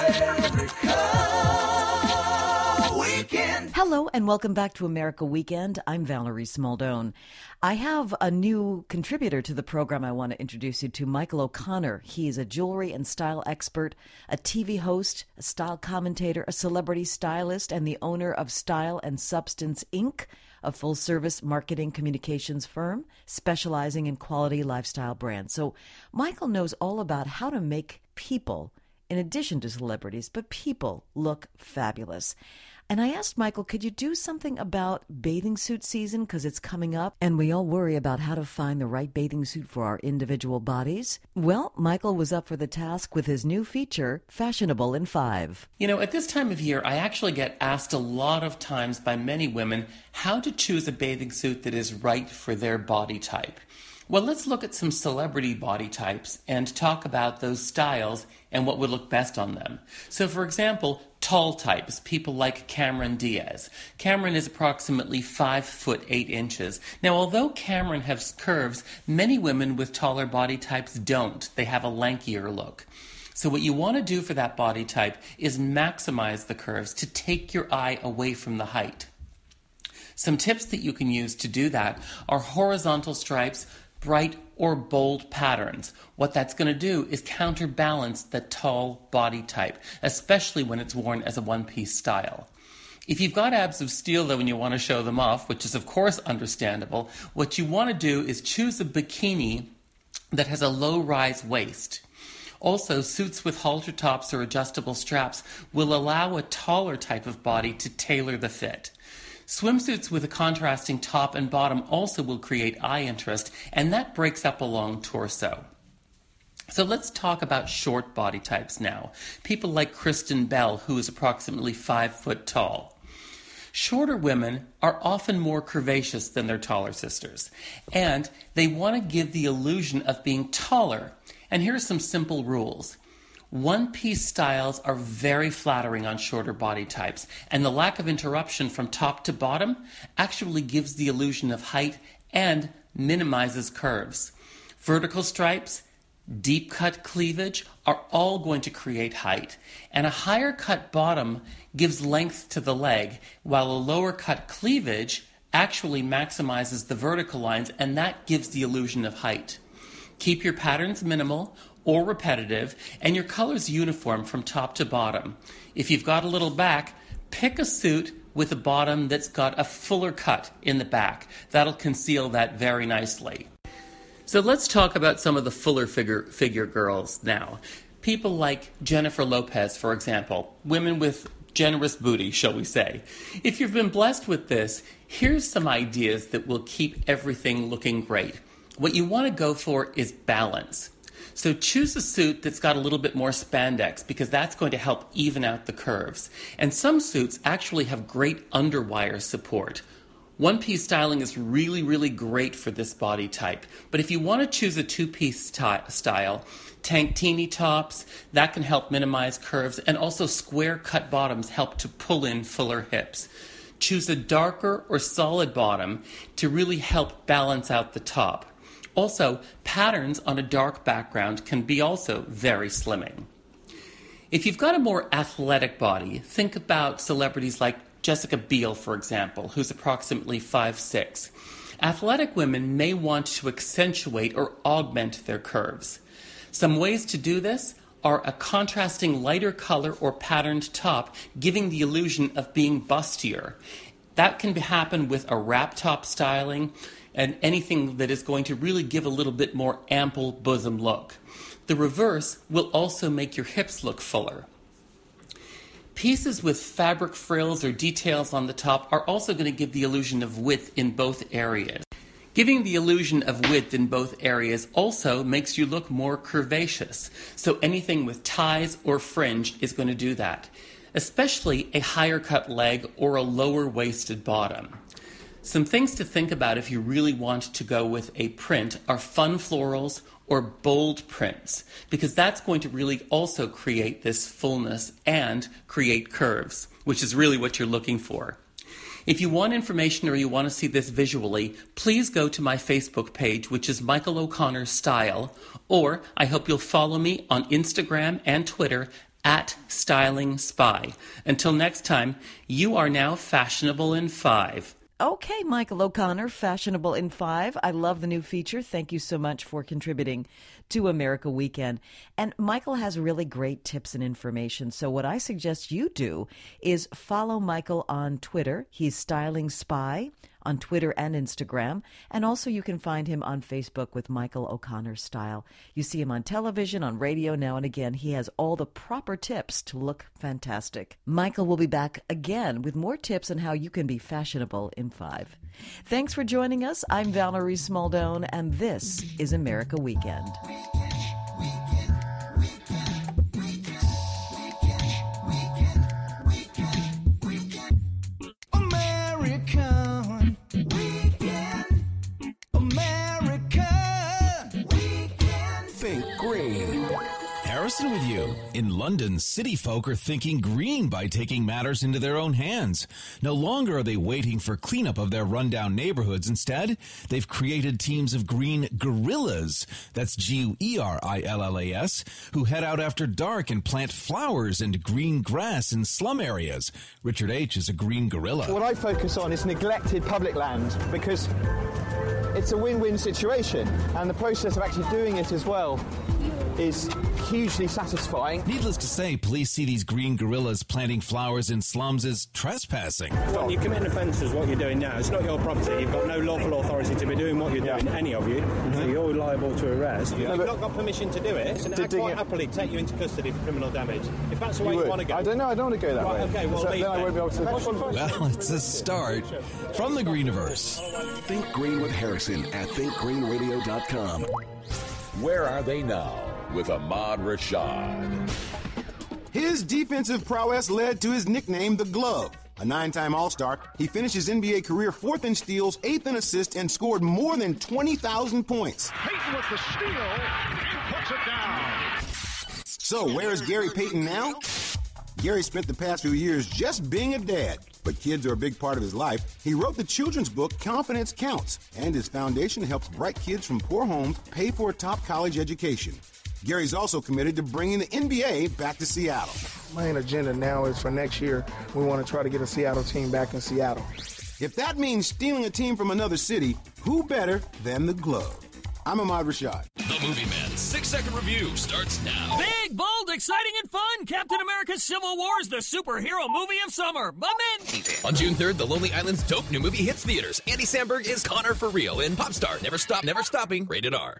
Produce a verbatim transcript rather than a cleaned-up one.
Hello and welcome back to America Weekend. I'm Valerie Smaldone. I have a new contributor to the program I want to introduce you to, Michael O'Connor. He is a jewelry and style expert, a T V host, a style commentator, a celebrity stylist, and the owner of Style and Substance Incorporated, a full-service marketing communications firm specializing in quality lifestyle brands. So Michael knows all about how to make people, in addition to celebrities, but people look fabulous. And I asked Michael, could you do something about bathing suit season? Because it's coming up, and we all worry about how to find the right bathing suit for our individual bodies. Well, Michael was up for the task with his new feature, Fashionable in Five. You know, at this time of year, I actually get asked a lot of times by many women how to choose a bathing suit that is right for their body type. Well, let's look at some celebrity body types and talk about those styles and what would look best on them. So, for example, tall types, people like Cameron Diaz. Cameron is approximately five foot eight inches. Now, although Cameron has curves, many women with taller body types don't. They have a lankier look. So what you want to do for that body type is maximize the curves to take your eye away from the height. Some tips that you can use to do that are horizontal stripes, bright or bold patterns. What that's going to do is counterbalance the tall body type, especially when it's worn as a one-piece style. If you've got abs of steel, though, and you want to show them off, which is of course understandable, what you want to do is choose a bikini that has a low-rise waist. Also, suits with halter tops or adjustable straps will allow a taller type of body to tailor the fit. Swimsuits with a contrasting top and bottom also will create eye interest, and that breaks up a long torso. So let's talk about short body types now. People like Kristen Bell, who is approximately five foot tall. Shorter women are often more curvaceous than their taller sisters, and they want to give the illusion of being taller. And here are some simple rules. One-piece styles are very flattering on shorter body types, and the lack of interruption from top to bottom actually gives the illusion of height and minimizes curves. Vertical stripes, deep-cut cleavage are all going to create height, and a higher-cut bottom gives length to the leg, while a lower-cut cleavage actually maximizes the vertical lines, and that gives the illusion of height. Keep your patterns minimal or repetitive, and your colors uniform from top to bottom. If you've got a little back, pick a suit with a bottom that's got a fuller cut in the back. That'll conceal that very nicely. So let's talk about some of the fuller figure, figure girls now. People like Jennifer Lopez, for example, women with generous booty, shall we say. If you've been blessed with this, here's some ideas that will keep everything looking great. What you want to go for is balance. So choose a suit that's got a little bit more spandex because that's going to help even out the curves. And some suits actually have great underwire support. One-piece styling is really, really great for this body type. But if you want to choose a two-piece st- style, tank-teeny tops, that can help minimize curves, and also square-cut bottoms help to pull in fuller hips. Choose a darker or solid bottom to really help balance out the top. Also, patterns on a dark background can be also very slimming. If you've got a more athletic body, think about celebrities like Jessica Biel, for example, who's approximately five foot six. Athletic women may want to accentuate or augment their curves. Some ways to do this are a contrasting lighter color or patterned top, giving the illusion of being bustier. That can happen with a wrap top styling, and anything that is going to really give a little bit more ample bosom look. The reverse will also make your hips look fuller. Pieces with fabric frills or details on the top are also going to give the illusion of width in both areas. Giving the illusion of width in both areas also makes you look more curvaceous, so anything with ties or fringe is going to do that, especially a higher cut leg or a lower waisted bottom. Some things to think about if you really want to go with a print are fun florals or bold prints, because that's going to really also create this fullness and create curves, which is really what you're looking for. If you want information or you want to see this visually, please go to my Facebook page, which is Michael O'Connor Style, or I hope you'll follow me on Instagram and Twitter at Styling Spy. Until next time, you are now fashionable in five. Okay, Michael O'Connor, fashionable in five. I love the new feature. Thank you so much for contributing to America Weekend. And Michael has really great tips and information. So what I suggest you do is follow Michael on Twitter. He's Styling Spy on Twitter and Instagram. And also you can find him on Facebook with Michael O'Connor Style. You see him on television, on radio now and again. He has all the proper tips to look fantastic. Michael will be back again with more tips on how you can be fashionable in five. Thanks for joining us. I'm Valerie Smaldone, and this is America Weekend. Harrison with you. In London, city folk are thinking green by taking matters into their own hands. No longer are they waiting for cleanup of their rundown neighborhoods. Instead, they've created teams of green guerrillas, that's G U E R I L L A S, who head out after dark and plant flowers and green grass in slum areas. Richard H. is a green guerrilla. What I focus on is neglected public land, because it's a win-win situation, and the process of actually doing it as well is hugely satisfying. Needless to say, police see these green guerrillas planting flowers in slums as trespassing. When you commit an offence as what you're doing now, it's not your property. You've got no lawful authority to be doing what you're doing, yeah. any of you. Mm-hmm. So you're liable to arrest. Yeah, You've not got permission to do it, and I'd quite happily take you into custody for criminal damage. If that's the way you, you want to go. I don't know, I don't want to go that right, way. Okay, well, so leave then I won't be able to... Well, it's a start. From the Greeniverse. Think Green with Harrison at think green radio dot com. Where are they now? With Ahmad Rashad. His defensive prowess led to his nickname, The Glove. A nine-time All-Star, he finished his N B A career fourth in steals, eighth in assists, and scored more than twenty thousand points. Payton with the steal and puts it down. So, where is Gary Payton now? Gary spent the past few years just being a dad, but kids are a big part of his life. He wrote the children's book, Confidence Counts, and his foundation helps bright kids from poor homes pay for a top college education. Gary's also committed to bringing the N B A back to Seattle. My main agenda now is for next year, we want to try to get a Seattle team back in Seattle. If that means stealing a team from another city, who better than The Glove? I'm Ahmad Rashad. The Movie Man six-second review starts now. Big, bold, exciting, and fun. Captain America's Civil War is the superhero movie of summer. My man. On June third, The Lonely Island's dope new movie hits theaters. Andy Samberg is Connor for real in Popstar. Never Stop, Never Stopping. Rated R.